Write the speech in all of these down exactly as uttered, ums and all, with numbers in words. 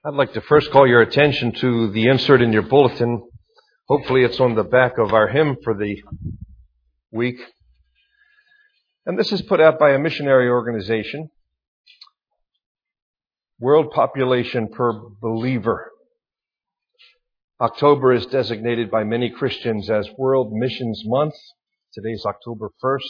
I'd like to first call your attention to the insert in your bulletin. Hopefully it's on the back of our hymn for the week. And this is put out by a missionary organization, World Population Per Believer. October is designated by many Christians as World Missions Month. Today's October first.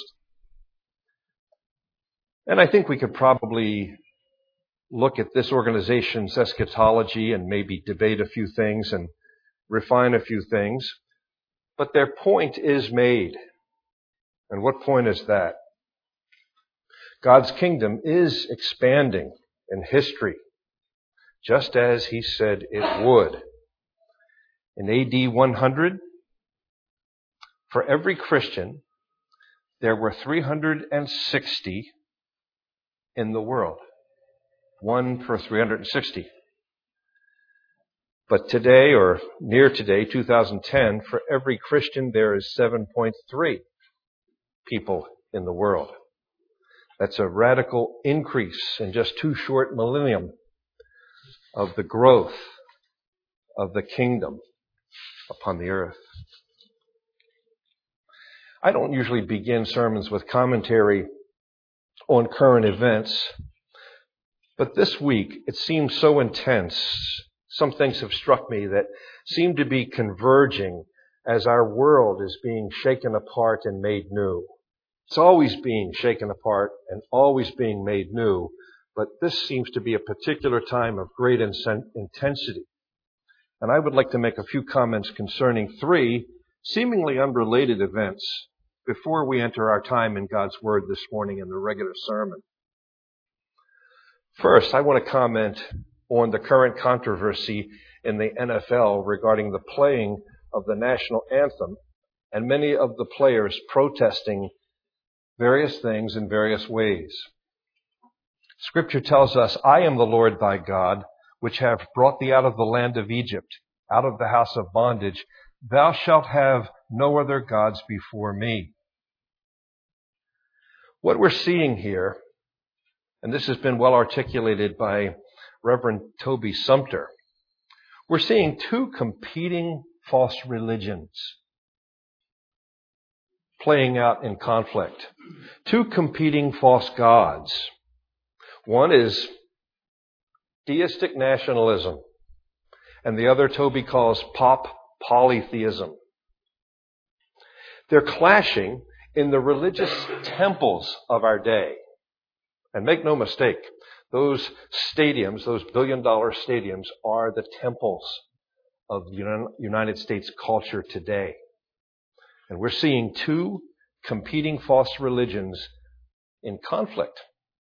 And I think we could probably look at this organization's eschatology and maybe debate a few things and refine a few things. But their point is made. And what point is that? God's kingdom is expanding in history, just as He said it would. In A D one hundred, for every Christian, there were three hundred sixty in the world. One per three hundred sixty. But today, or near today, two thousand ten, for every Christian there is seven point three people in the world. That's a radical increase in just two short millennium of the growth of the kingdom upon the earth. I don't usually begin sermons with commentary on current events, but this week it seems so intense. Some things have struck me that seem to be converging as our world is being shaken apart and made new. It's always being shaken apart and always being made new, but this seems to be a particular time of great intensity. And I would like to make a few comments concerning three seemingly unrelated events before we enter our time in God's Word this morning in the regular sermon. First, I want to comment on the current controversy in the N F L regarding the playing of the national anthem and many of the players protesting various things in various ways. Scripture tells us, I am the Lord thy God, which have brought thee out of the land of Egypt, out of the house of bondage. Thou shalt have no other gods before me. What we're seeing here, and this has been well articulated by Reverend Toby Sumter, we're seeing two competing false religions playing out in conflict. Two competing false gods. One is deistic nationalism, and the other Toby calls pop polytheism. They're clashing in the religious temples of our day. And make no mistake, those stadiums, those billion-dollar stadiums, are the temples of the United States culture today. And we're seeing two competing false religions in conflict.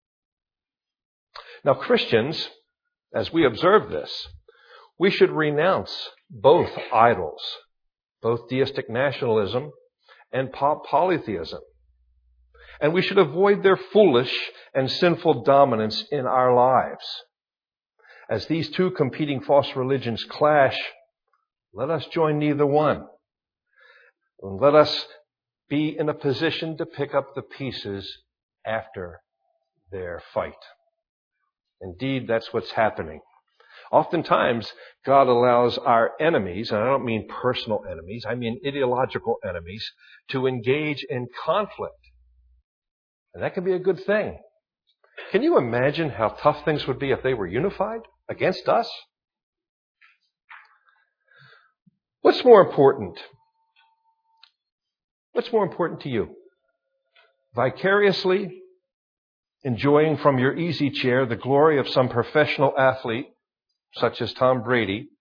Now, Christians, as we observe this, we should renounce both idols, both deistic nationalism and polytheism. And we should avoid their foolish and sinful dominance in our lives. As these two competing false religions clash, let us join neither one. And let us be in a position to pick up the pieces after their fight. Indeed, that's what's happening. Oftentimes, God allows our enemies, and I don't mean personal enemies, I mean ideological enemies, to engage in conflict. And that can be a good thing. Can you imagine how tough things would be if they were unified against us? What's more important? What's more important to you? Vicariously enjoying from your easy chair the glory of some professional athlete, such as Tom Brady,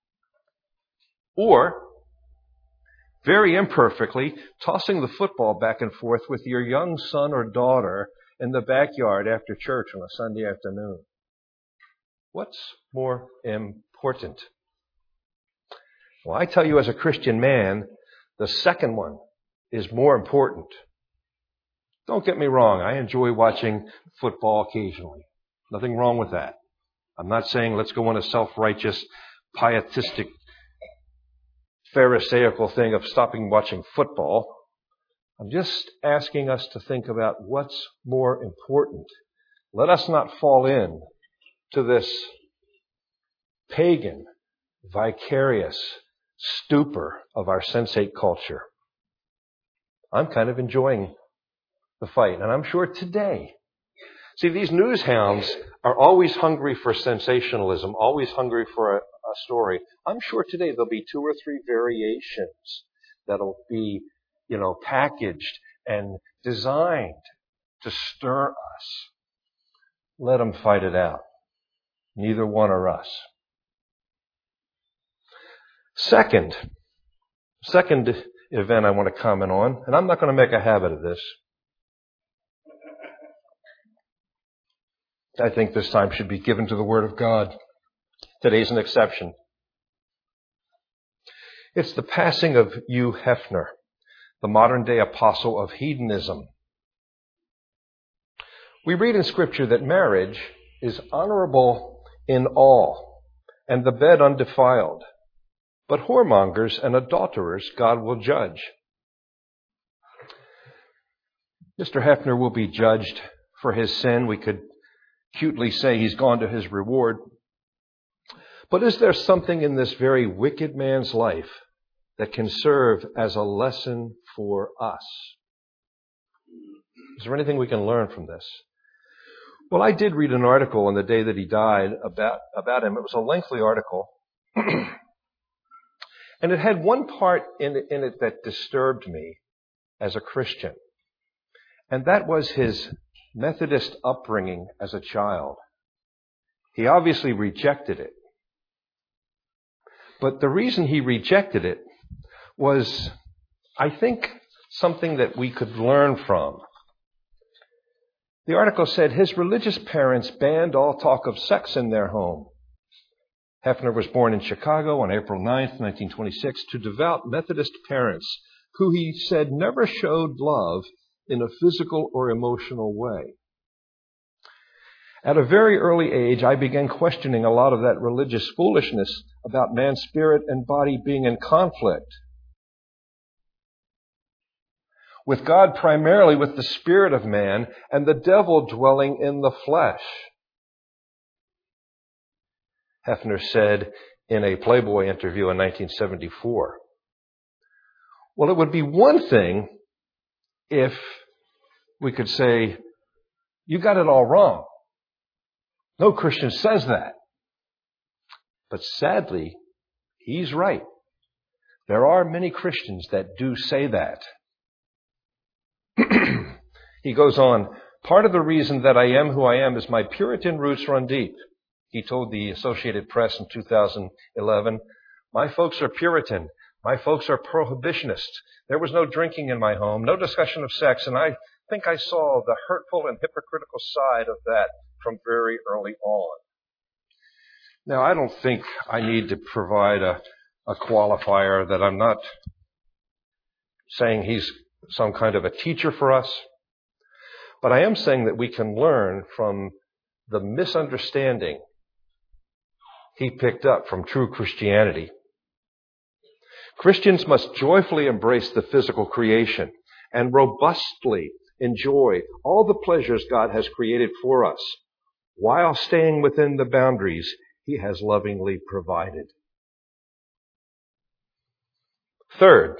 or very imperfectly tossing the football back and forth with your young son or daughter in the backyard after church on a Sunday afternoon? What's more important? Well, I tell you as a Christian man, the second one is more important. Don't get me wrong, I enjoy watching football occasionally. Nothing wrong with that. I'm not saying let's go on a self-righteous, pietistic, pharisaical thing of stopping watching football. I'm just asking us to think about what's more important. Let us not fall in to this pagan, vicarious stupor of our sensate culture. I'm kind of enjoying the fight, and I'm sure today. See, these news hounds are always hungry for sensationalism, always hungry for a, a story. I'm sure today there'll be two or three variations that'll be, you know, packaged and designed to stir us. Let them fight it out. Neither one are us. Second, second event I want to comment on, and I'm not going to make a habit of this. I think this time should be given to the Word of God. Today's an exception. It's the passing of Hugh Hefner, the modern-day apostle of hedonism. We read in Scripture that marriage is honorable in all, and the bed undefiled. But whoremongers and adulterers God will judge. Mister Hefner will be judged for his sin. We could cutely say he's gone to his reward. But is there something in this very wicked man's life that can serve as a lesson for us? Is there anything we can learn from this? Well, I did read an article on the day that he died about, about him. It was a lengthy article. And it had one part in it, in it that disturbed me as a Christian. And that was his Methodist upbringing as a child. He obviously rejected it. But the reason he rejected it was, I think, something that we could learn from. The article said his religious parents banned all talk of sex in their home. Hefner was born in Chicago on April ninth, nineteen twenty-six, to devout Methodist parents who he said never showed love in a physical or emotional way. At a very early age, I began questioning a lot of that religious foolishness about man's spirit and body being in conflict with God, primarily with the spirit of man, and the devil dwelling in the flesh. Hefner said in a Playboy interview in nineteen seventy-four, well, it would be one thing if we could say, you got it all wrong. No Christian says that. But sadly, he's right. There are many Christians that do say that. He goes on, part of the reason that I am who I am is my Puritan roots run deep. He told the Associated Press in two thousand eleven, my folks are Puritan. My folks are prohibitionists. There was no drinking in my home, no discussion of sex, and I think I saw the hurtful and hypocritical side of that from very early on. Now, I don't think I need to provide a, a qualifier that I'm not saying he's some kind of a teacher for us, but I am saying that we can learn from the misunderstanding he picked up from true Christianity. Christians must joyfully embrace the physical creation and robustly enjoy all the pleasures God has created for us while staying within the boundaries He has lovingly provided. Third,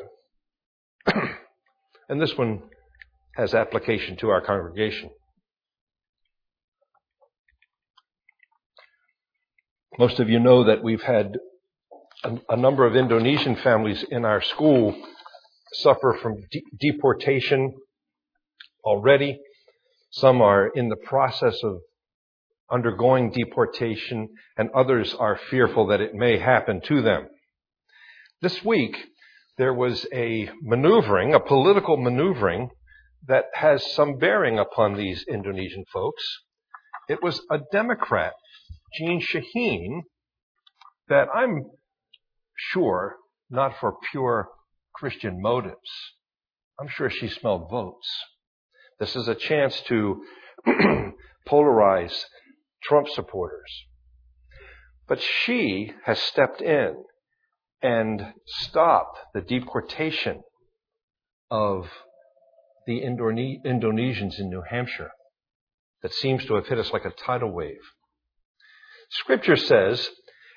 and this one has application to our congregation. Most of you know that we've had a, a number of Indonesian families in our school suffer from de- deportation already. Some are in the process of undergoing deportation, and others are fearful that it may happen to them. This week, there was a maneuvering, a political maneuvering, that has some bearing upon these Indonesian folks. It was a Democrat, Jean Shaheen, that I'm sure not for pure Christian motives. I'm sure she smelled votes. This is a chance to polarize Trump supporters. But she has stepped in and stopped the deportation of the Indone- Indonesians in New Hampshire that seems to have hit us like a tidal wave. Scripture says,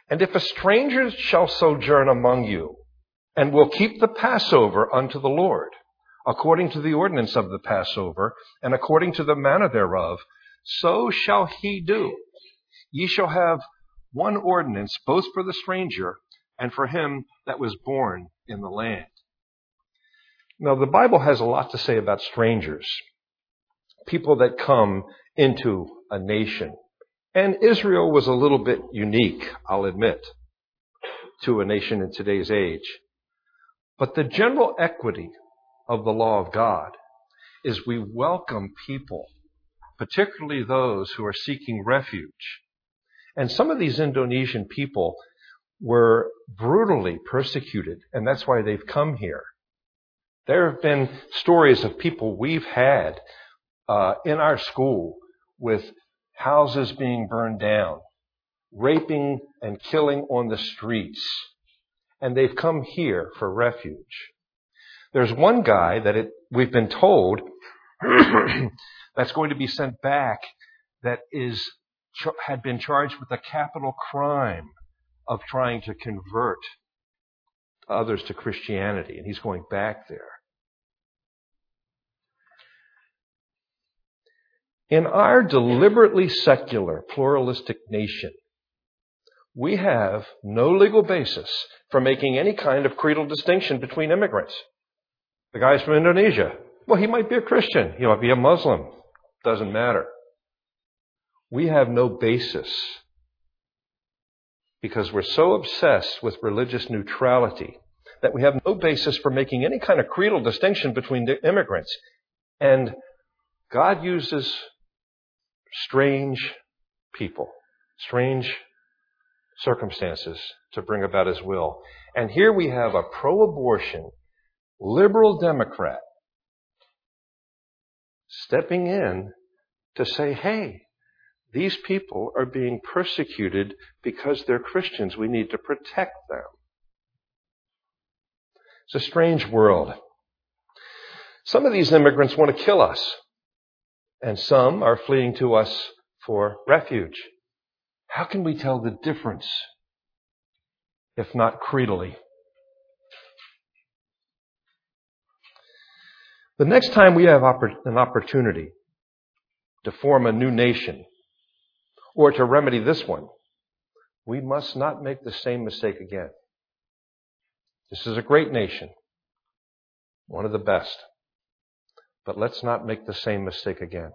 And if a stranger shall sojourn among you, and will keep the Passover unto the Lord, according to the ordinance of the Passover, and according to the manner thereof, so shall he do. Ye shall have one ordinance, both for the stranger and for him that was born in the land. Now, the Bible has a lot to say about strangers, people that come into a nation. And Israel was a little bit unique, I'll admit, to a nation in today's age. But the general equity of the law of God is we welcome people, particularly those who are seeking refuge. And some of these Indonesian people were brutally persecuted, and that's why they've come here. There have been stories of people we've had uh, in our school with houses being burned down, raping and killing on the streets, and they've come here for refuge. There's one guy that it, we've been told that's going to be sent back that is had been charged with a capital crime of trying to convert others to Christianity, and he's going back there. In our deliberately secular, pluralistic nation, we have no legal basis for making any kind of creedal distinction between immigrants. The guy's from Indonesia. Well, he might be a Christian. He might be a Muslim. Doesn't matter. We have no basis because we're so obsessed with religious neutrality that we have no basis for making any kind of creedal distinction between the immigrants. And God uses strange people, strange circumstances to bring about His will. And here we have a pro-abortion, liberal Democrat stepping in to say, hey, these people are being persecuted because they're Christians. We need to protect them. It's a strange world. Some of these immigrants want to kill us, and some are fleeing to us for refuge. How can we tell the difference, if not creedally? The next time we have an opportunity to form a new nation or to remedy this one, we must not make the same mistake again. This is a great nation, one of the best, but let's not make the same mistake again.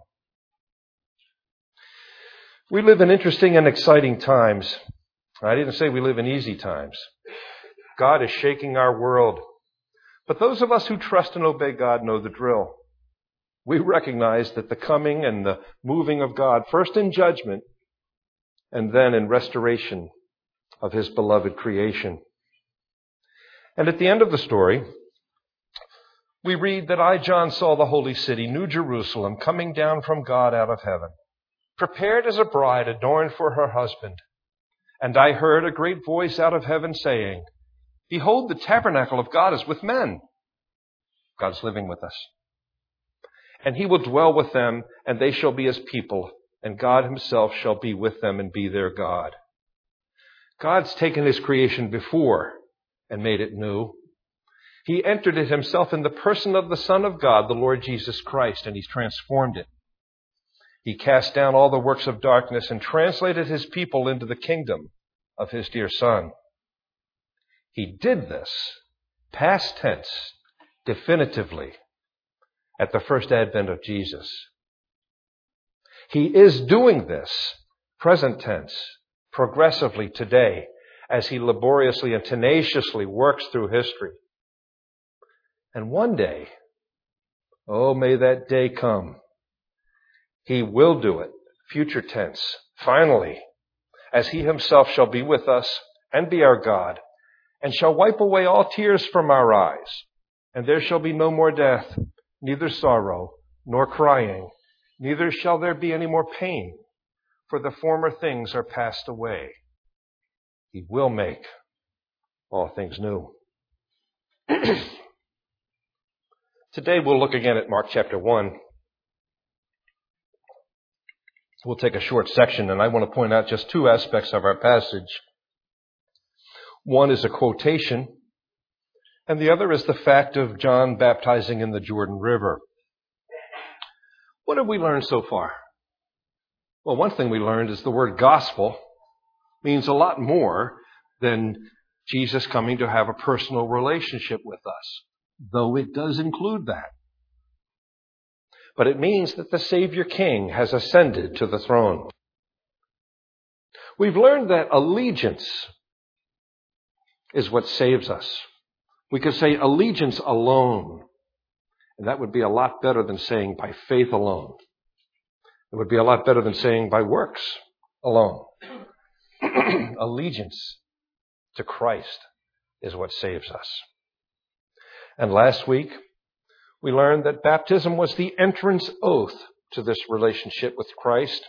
We live in interesting and exciting times. I didn't say we live in easy times. God is shaking our world. But those of us who trust and obey God know the drill. We recognize that the coming and the moving of God, first in judgment and then in restoration of His beloved creation. And at the end of the story, we read that I, John, saw the holy city, New Jerusalem, coming down from God out of heaven, prepared as a bride adorned for her husband. And I heard a great voice out of heaven saying, Behold, the tabernacle of God is with men. God's living with us. And He will dwell with them, and they shall be His people, and God Himself shall be with them and be their God. God's taken His creation before and made it new. He entered it Himself in the person of the Son of God, the Lord Jesus Christ, and He's transformed it. He cast down all the works of darkness and translated His people into the kingdom of His dear Son. He did this, past tense, definitively, at the first advent of Jesus. He is doing this, present tense, progressively today, as He laboriously and tenaciously works through history. And one day, oh, may that day come, He will do it, future tense, finally, as He Himself shall be with us and be our God, and shall wipe away all tears from our eyes. And there shall be no more death, neither sorrow, nor crying, neither shall there be any more pain, for the former things are passed away. He will make all things new. Today we'll look again at Mark chapter one. We'll take a short section, and I want to point out just two aspects of our passage. One is a quotation, and the other is the fact of John baptizing in the Jordan River. What have we learned so far? Well, one thing we learned is the word gospel means a lot more than Jesus coming to have a personal relationship with us, though it does include that. But it means that the Savior King has ascended to the throne. We've learned that allegiance is what saves us. We could say allegiance alone, and that would be a lot better than saying by faith alone. It would be a lot better than saying by works alone. Allegiance to Christ is what saves us. And last week, we learned that baptism was the entrance oath to this relationship with Christ.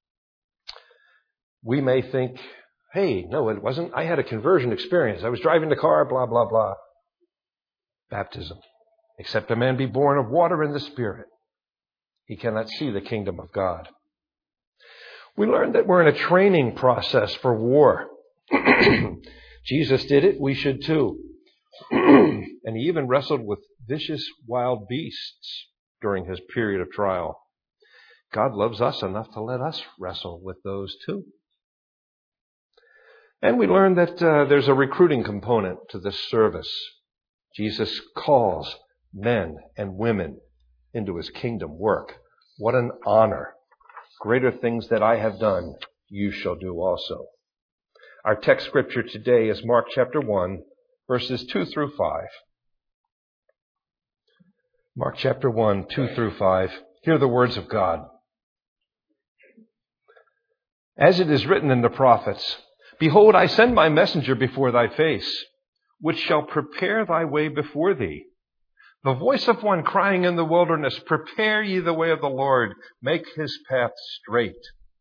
We may think, hey, no, it wasn't. I had a conversion experience. I was driving the car, blah, blah, blah. Baptism. Except a man be born of water and the Spirit, he cannot see the kingdom of God. We learned that we're in a training process for war. Jesus did it, we should too. And he even wrestled with vicious wild beasts during his period of trial. God loves us enough to let us wrestle with those too. And we learned that uh, there's a recruiting component to this service. Jesus calls men and women into his kingdom work. What an honor. Greater things that I have done, you shall do also. Our text scripture today is Mark chapter one, verses two through five. Mark chapter one, two through five. Hear the words of God. As it is written in the prophets, behold, I send my messenger before thy face, which shall prepare thy way before thee. The voice of one crying in the wilderness, prepare ye the way of the Lord, make his path straight.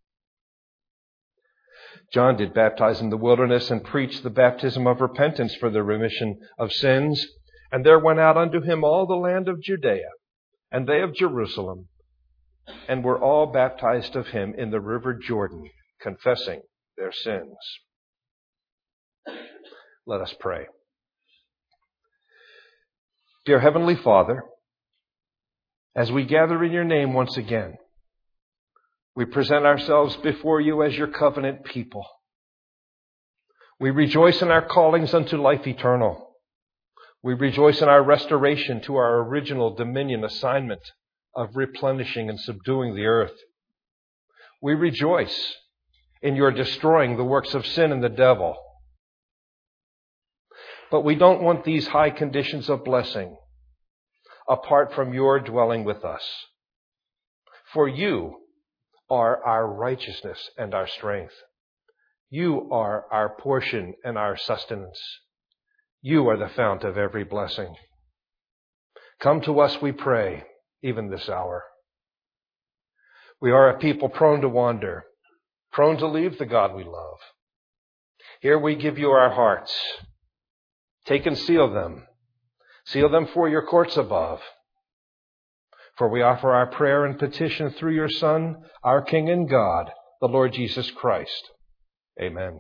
John did baptize in the wilderness and preached the baptism of repentance for the remission of sins. And there went out unto him all the land of Judea, and they of Jerusalem, and were all baptized of him in the river Jordan, confessing their sins. Let us pray. Dear Heavenly Father, as we gather in your name once again, we present ourselves before you as your covenant people. We rejoice in our callings unto life eternal. We rejoice in our restoration to our original dominion assignment of replenishing and subduing the earth. We rejoice in your destroying the works of sin and the devil. But we don't want these high conditions of blessing apart from your dwelling with us. For you are our righteousness and our strength. You are our portion and our sustenance. You are the fount of every blessing. Come to us, we pray, even this hour. We are a people prone to wander, prone to leave the God we love. Here we give you our hearts. Take and seal them. Seal them for your courts above. For we offer our prayer and petition through your Son, our King and God, the Lord Jesus Christ. Amen.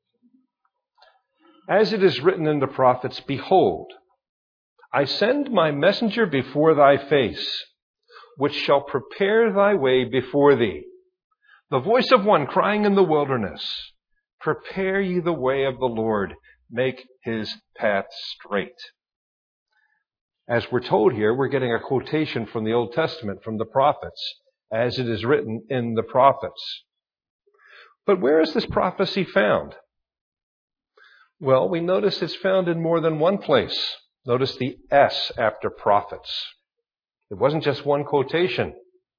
As it is written in the prophets, behold, I send my messenger before thy face, which shall prepare thy way before thee. The voice of one crying in the wilderness, prepare ye the way of the Lord, make his path straight. As we're told here, we're getting a quotation from the Old Testament, from the prophets, as it is written in the prophets. But where is this prophecy found? Well, we notice it's found in more than one place. Notice the S after prophets. It wasn't just one quotation.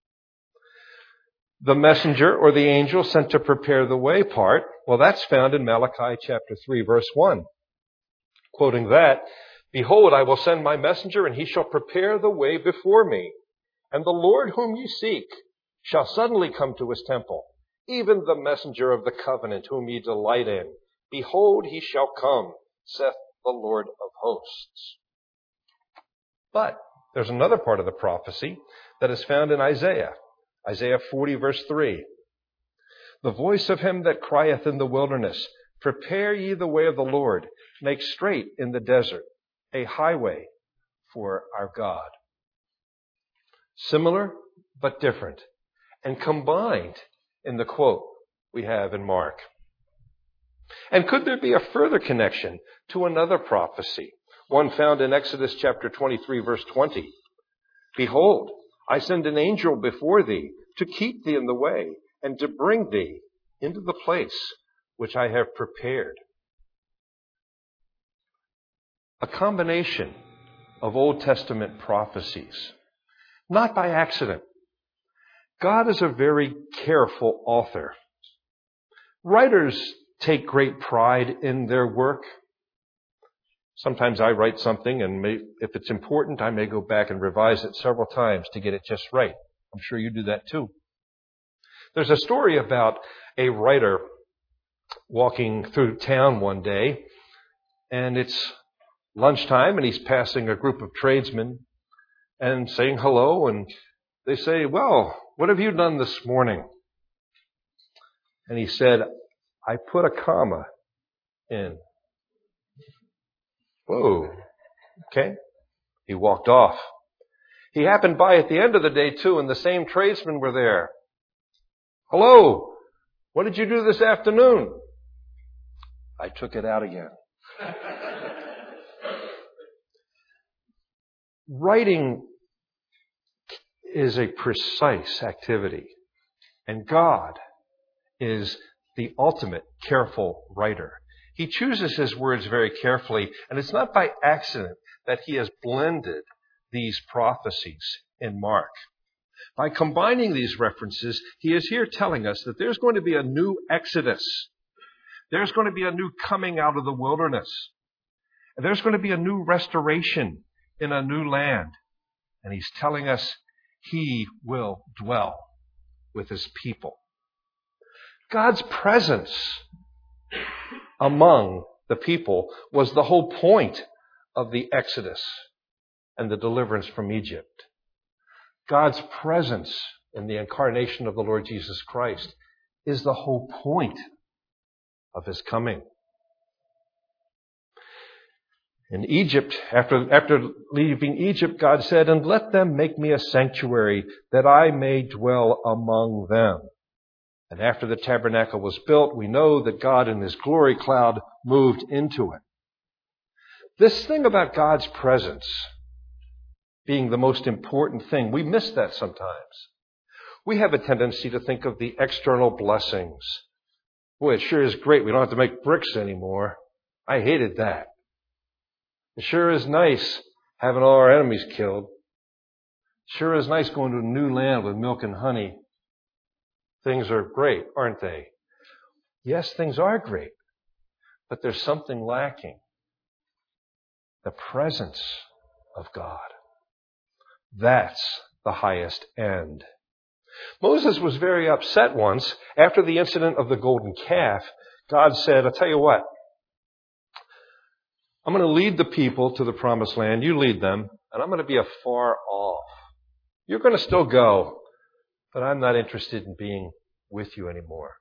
The messenger or the angel sent to prepare the way part, well, that's found in Malachi chapter three, verse one. Quoting that, behold, I will send my messenger, and he shall prepare the way before me. And the Lord whom ye seek shall suddenly come to his temple, even the messenger of the covenant whom ye delight in. Behold, he shall come, saith the Lord of hosts. But there's another part of the prophecy that is found in Isaiah. Isaiah forty, verse three. The voice of him that crieth in the wilderness, Prepare ye the way of the Lord. Make straight in the desert a highway for our God. Similar, but different, and combined in the quote we have in Mark. And could there be a further connection to another prophecy, one found in Exodus chapter twenty-three, verse twenty? Behold, I send an angel before thee to keep thee in the way and to bring thee into the place which I have prepared. A combination of Old Testament prophecies, not by accident. God is a very careful author. Writers take great pride in their work. Sometimes I write something, and may, if it's important, I may go back and revise it several times to get it just right. I'm sure you do that too. There's a story about a writer walking through town one day, and it's lunchtime, and he's passing a group of tradesmen and saying hello, and they say, "Well, what have you done this morning?" And he said, "I put a comma in." Whoa. Okay. He walked off. He happened by at the end of the day too, and the same tradesmen were there. "Hello, what did you do this afternoon?" "I took it out again." Writing is a precise activity, and God is the ultimate careful writer. He chooses his words very carefully, and it's not by accident that he has blended these prophecies in Mark. By combining these references, he is here telling us that there's going to be a new exodus. There's going to be a new coming out of the wilderness. And there's going to be a new restoration in a new land. And he's telling us he will dwell with his people. God's presence among the people was the whole point of the Exodus and the deliverance from Egypt. God's presence in the incarnation of the Lord Jesus Christ is the whole point of his coming. In Egypt, after, after leaving Egypt, God said, "And let them make me a sanctuary that I may dwell among them." And after the tabernacle was built, we know that God in his glory cloud moved into it. This thing about God's presence being the most important thing, we miss that sometimes. We have a tendency to think of the external blessings. Boy, it sure is great. We don't have to make bricks anymore. I hated that. It sure is nice having all our enemies killed. It sure is nice going to a new land with milk and honey. Things are great, aren't they? Yes, things are great, but there's something lacking. The presence of God. That's the highest end. Moses was very upset once. After the incident of the golden calf, God said, "I'll tell you what. I'm going to lead the people to the promised land. You lead them, and I'm going to be afar off. You're going to still go, but I'm not interested in being with you anymore."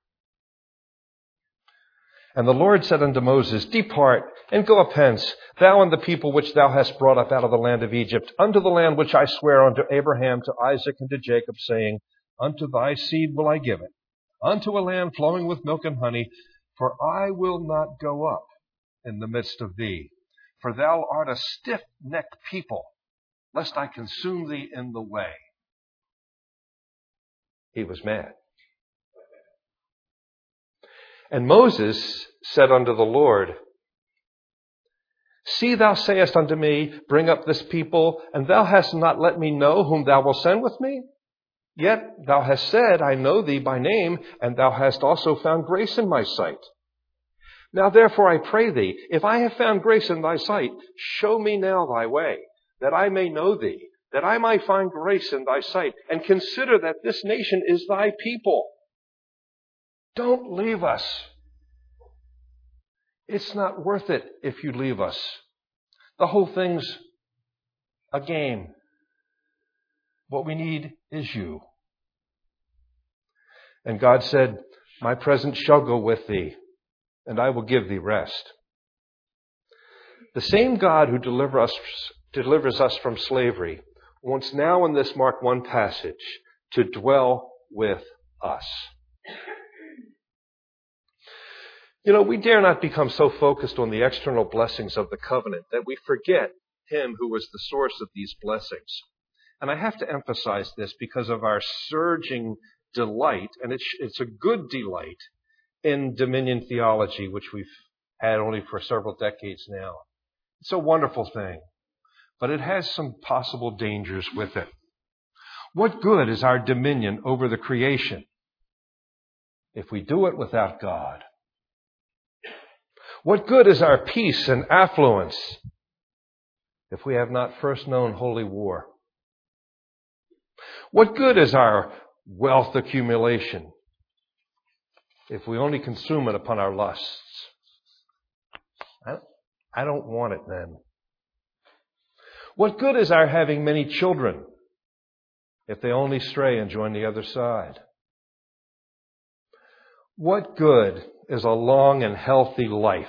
And the Lord said unto Moses, "Depart and go up hence, thou and the people which thou hast brought up out of the land of Egypt, unto the land which I swear unto Abraham, to Isaac, and to Jacob, saying, Unto thy seed will I give it, unto a land flowing with milk and honey, for I will not go up in the midst of thee, for thou art a stiff-necked people, lest I consume thee in the way." He was mad. And Moses said unto the Lord, "See, thou sayest unto me, Bring up this people, and thou hast not let me know whom thou wilt send with me? Yet thou hast said, I know thee by name, and thou hast also found grace in my sight. Now therefore I pray thee, if I have found grace in thy sight, show me now thy way, that I may know thee, that I might find grace in thy sight, and consider that this nation is thy people. Don't leave us. It's not worth it if you leave us. The whole thing's a game. What we need is you." And God said, "My presence shall go with thee, and I will give thee rest. The same God who deliver us, delivers us from slavery wants now in this Mark one passage to dwell with us. You know, we dare not become so focused on the external blessings of the covenant that we forget Him who was the source of these blessings. And I have to emphasize this because of our surging delight, and it's, it's a good delight, in dominion theology, which we've had only for several decades now. It's a wonderful thing, but it has some possible dangers with it. What good is our dominion over the creation if we do it without God? What good is our peace and affluence if we have not first known holy war? What good is our wealth accumulation if we only consume it upon our lusts? I, I don't want it then. What good is our having many children if they only stray and join the other side? What good is a long and healthy life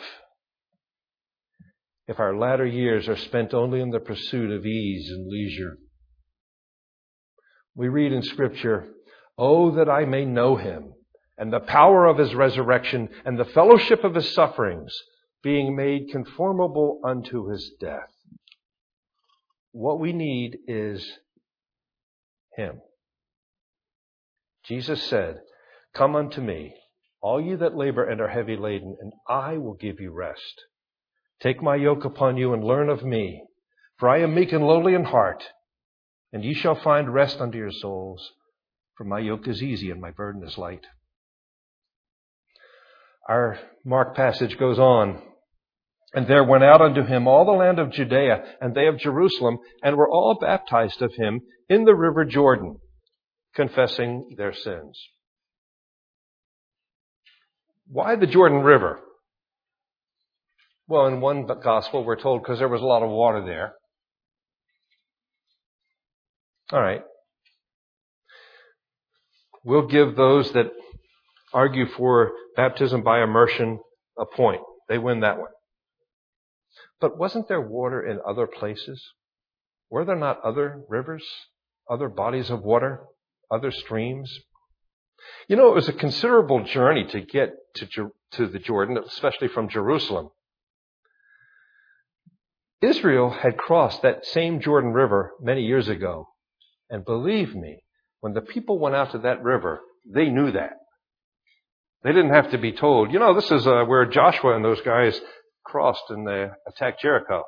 if our latter years are spent only in the pursuit of ease and leisure? We read in Scripture, "Oh, that I may know Him, and the power of His resurrection, and the fellowship of His sufferings, being made conformable unto His death." What we need is Him. Jesus said, "Come unto me, all you that labor and are heavy laden, and I will give you rest. Take my yoke upon you and learn of me, for I am meek and lowly in heart, and ye shall find rest unto your souls. For my yoke is easy and my burden is light." Our Mark passage goes on. "And there went out unto him all the land of Judea, and they of Jerusalem, and were all baptized of him in the river Jordan, confessing their sins." Why the Jordan River? Well, in one gospel, we're told because there was a lot of water there. All right. We'll give those that argue for baptism by immersion a point. They win that one. But wasn't there water in other places? Were there not other rivers, other bodies of water, other streams? You know, it was a considerable journey to get to, to the Jordan, especially from Jerusalem. Israel had crossed that same Jordan River many years ago. And believe me, when the people went out to that river, they knew that. They didn't have to be told, you know, this is uh, where Joshua and those guys crossed and they attacked Jericho.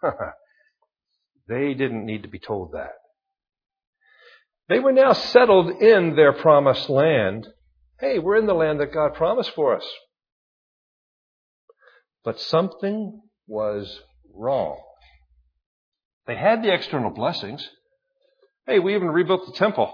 They didn't need to be told that. They were now settled in their promised land. Hey, we're in the land that God promised for us. But something was wrong. They had the external blessings. Hey, we even rebuilt the temple.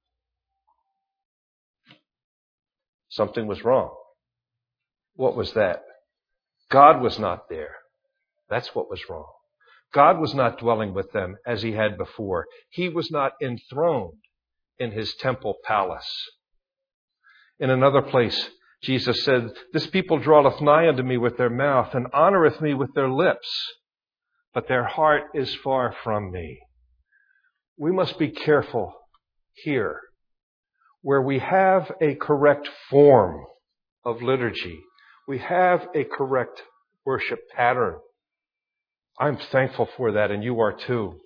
Something was wrong. What was that? God was not there. That's what was wrong. God was not dwelling with them as He had before. He was not enthroned in His temple palace. In another place, Jesus said, "This people draweth nigh unto me with their mouth, and honoreth me with their lips, but their heart is far from me." We must be careful here, where we have a correct form of liturgy. We have a correct worship pattern. I'm thankful for that, and you are too.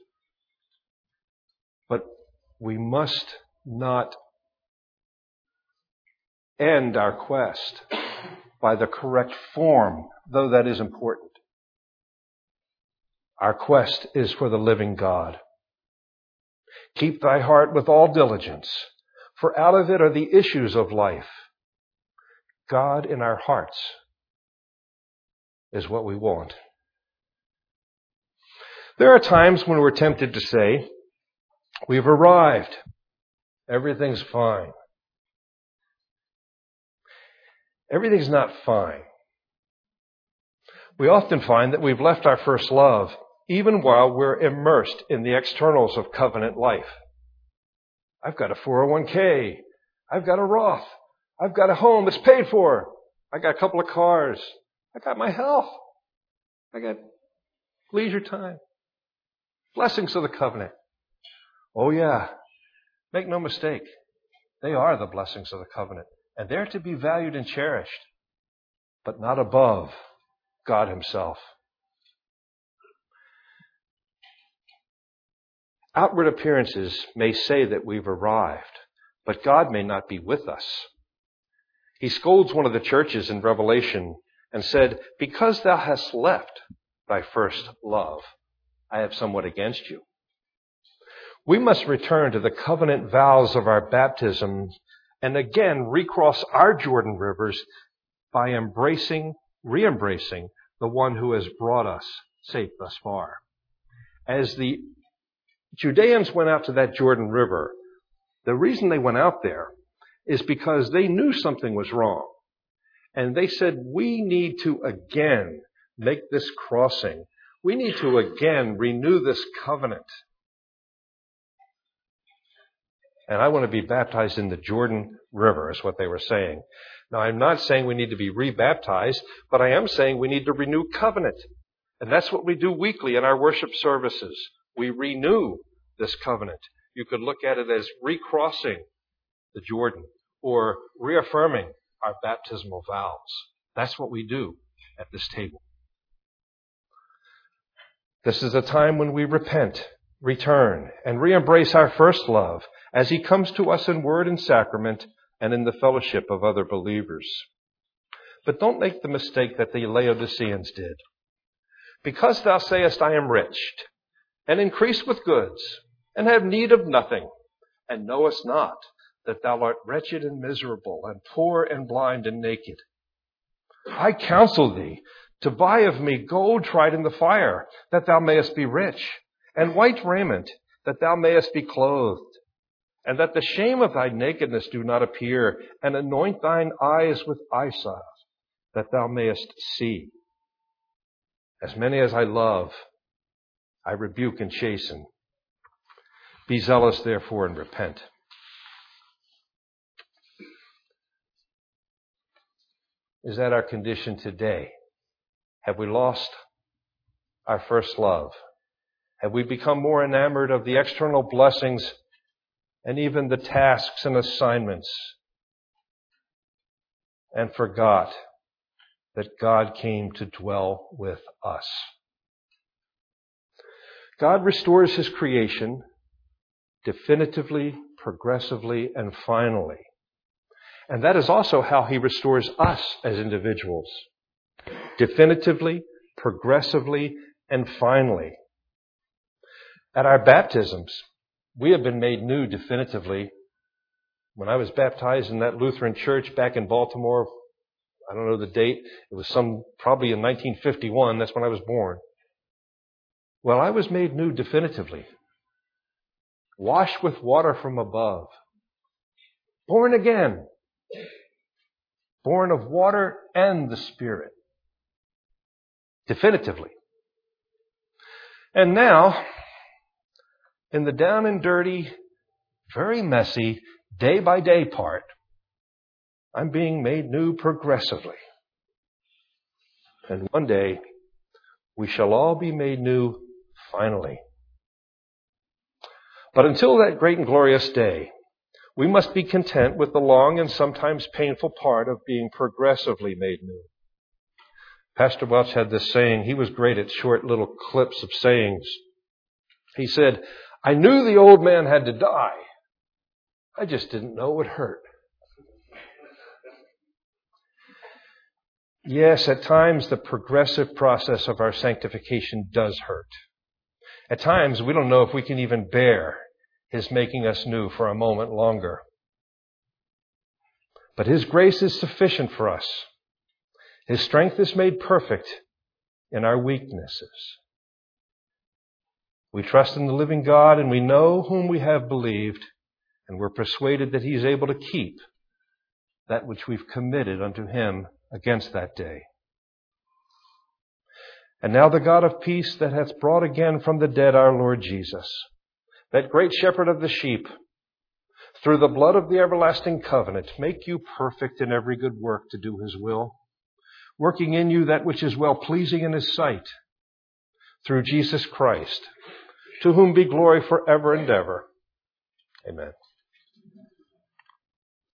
But we must not end our quest by the correct form, though that is important. Our quest is for the living God. "Keep thy heart with all diligence, for out of it are the issues of life." God in our hearts is what we want. There are times when we're tempted to say, we've arrived. Everything's fine. Everything's not fine. We often find that we've left our first love, even while we're immersed in the externals of covenant life. I've got a four oh one k. I've got a Roth. I've got a home that's paid for. I got a couple of cars. I got my health. I got leisure time. Blessings of the covenant. Oh yeah. Make no mistake. They are the blessings of the covenant. And they're to be valued and cherished. But not above God Himself. Outward appearances may say that we've arrived, but God may not be with us. He scolds one of the churches in Revelation and said, "Because thou hast left thy first love, I have somewhat against you." We must return to the covenant vows of our baptism and again recross our Jordan rivers by embracing, re-embracing the one who has brought us safe thus far. As the Judeans went out to that Jordan River, the reason they went out there is because they knew something was wrong. And they said, we need to again make this crossing. We need to again renew this covenant. And I want to be baptized in the Jordan River, is what they were saying. Now, I'm not saying we need to be rebaptized, but I am saying we need to renew covenant. And that's what we do weekly in our worship services. We renew this covenant. You could look at it as recrossing the Jordan or reaffirming our baptismal vows. That's what we do at this table. This is a time when we repent, return, and re-embrace our first love as He comes to us in word and sacrament and in the fellowship of other believers. But don't make the mistake that the Laodiceans did. Because thou sayest, I am rich, and increase with goods, and have need of nothing, and knowest not that thou art wretched and miserable, and poor and blind and naked. I counsel thee to buy of me gold tried in the fire, that thou mayest be rich, and white raiment, that thou mayest be clothed, and that the shame of thy nakedness do not appear, and anoint thine eyes with eye salve, that thou mayest see. As many as I love, I rebuke and chasten. Be zealous, therefore, and repent. Is that our condition today? Have we lost our first love? Have we become more enamored of the external blessings and even the tasks and assignments and forgot that God came to dwell with us? God restores His creation definitively, progressively, and finally. And that is also how He restores us as individuals. Definitively, progressively, and finally. At our baptisms, we have been made new definitively. When I was baptized in that Lutheran church back in Baltimore, I don't know the date, it was some probably in nineteen fifty-one, that's when I was born. Well, I was made new definitively. Washed with water from above. Born again. Born of water and the Spirit. Definitively. And now, in the down and dirty, very messy, day by day part, I'm being made new progressively. And one day, we shall all be made new finally. But until that great and glorious day, we must be content with the long and sometimes painful part of being progressively made new. Pastor Welch had this saying. He was great at short little clips of sayings. He said, I knew the old man had to die. I just didn't know it would hurt. Yes, at times the progressive process of our sanctification does hurt. At times we don't know if we can even bear His making us new for a moment longer. But His grace is sufficient for us. His strength is made perfect in our weaknesses. We trust in the living God, and we know whom we have believed, and we're persuaded that He is able to keep that which we've committed unto Him against that day. And now the God of peace that hath brought again from the dead our Lord Jesus, that great shepherd of the sheep, through the blood of the everlasting covenant, make you perfect in every good work to do His will, working in you that which is well-pleasing in His sight, through Jesus Christ, to whom be glory forever and ever. Amen.